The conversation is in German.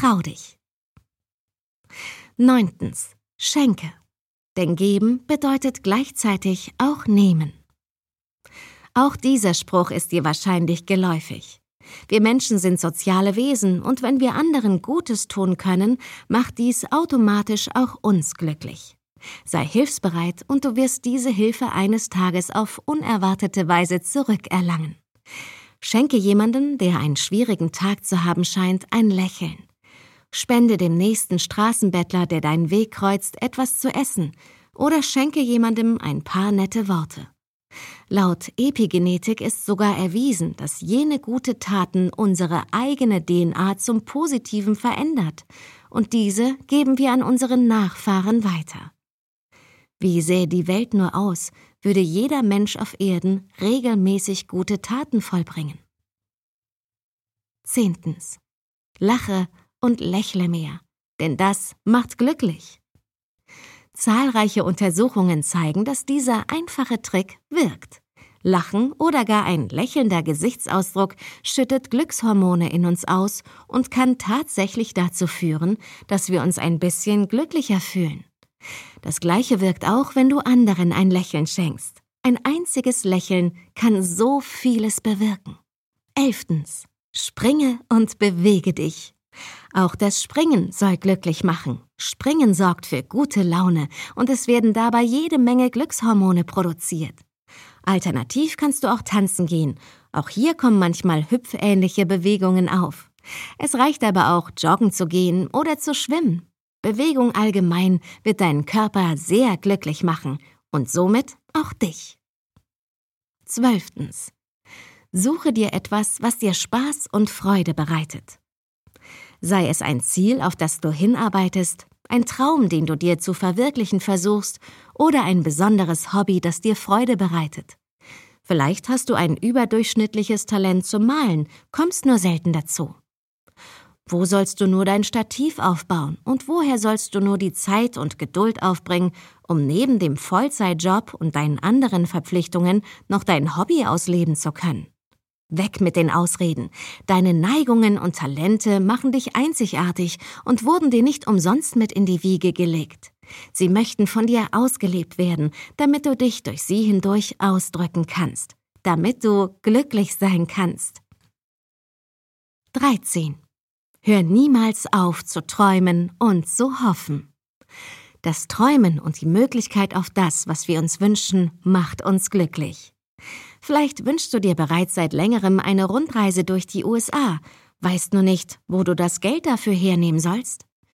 Trau dich. 9. Schenke. Denn geben bedeutet gleichzeitig auch nehmen. Auch dieser Spruch ist dir wahrscheinlich geläufig. Wir Menschen sind soziale Wesen und wenn wir anderen Gutes tun können, macht dies automatisch auch uns glücklich. Sei hilfsbereit und du wirst diese Hilfe eines Tages auf unerwartete Weise zurückerlangen. Schenke jemandem, der einen schwierigen Tag zu haben scheint, ein Lächeln. Spende dem nächsten Straßenbettler, der deinen Weg kreuzt, etwas zu essen oder schenke jemandem ein paar nette Worte. Laut Epigenetik ist sogar erwiesen, dass jene gute Taten unsere eigene DNA zum Positiven verändert und diese geben wir an unseren Nachfahren weiter. Wie sähe die Welt nur aus, würde jeder Mensch auf Erden regelmäßig gute Taten vollbringen? 10. Lache und lächle mehr, denn das macht glücklich. Zahlreiche Untersuchungen zeigen, dass dieser einfache Trick wirkt. Lachen oder gar ein lächelnder Gesichtsausdruck schüttet Glückshormone in uns aus und kann tatsächlich dazu führen, dass wir uns ein bisschen glücklicher fühlen. Das Gleiche wirkt auch, wenn du anderen ein Lächeln schenkst. Ein einziges Lächeln kann so vieles bewirken. 11. Springe und bewege dich. Auch das Springen soll glücklich machen. Springen sorgt für gute Laune und es werden dabei jede Menge Glückshormone produziert. Alternativ kannst du auch tanzen gehen. Auch hier kommen manchmal hüpfähnliche Bewegungen auf. Es reicht aber auch, joggen zu gehen oder zu schwimmen. Bewegung allgemein wird deinen Körper sehr glücklich machen und somit auch dich. 12. Suche dir etwas, was dir Spaß und Freude bereitet. Sei es ein Ziel, auf das du hinarbeitest, ein Traum, den du dir zu verwirklichen versuchst oder ein besonderes Hobby, das dir Freude bereitet. Vielleicht hast du ein überdurchschnittliches Talent zum Malen, kommst nur selten dazu. Wo sollst du nur dein Stativ aufbauen und woher sollst du nur die Zeit und Geduld aufbringen, um neben dem Vollzeitjob und deinen anderen Verpflichtungen noch dein Hobby ausleben zu können? Weg mit den Ausreden. Deine Neigungen und Talente machen dich einzigartig und wurden dir nicht umsonst mit in die Wiege gelegt. Sie möchten von dir ausgelebt werden, damit du dich durch sie hindurch ausdrücken kannst, damit du glücklich sein kannst. 13. Hör niemals auf zu träumen und zu hoffen. Das Träumen und die Möglichkeit auf das, was wir uns wünschen, macht uns glücklich. Vielleicht wünschst du dir bereits seit längerem eine Rundreise durch die USA, weißt nur nicht, wo du das Geld dafür hernehmen sollst?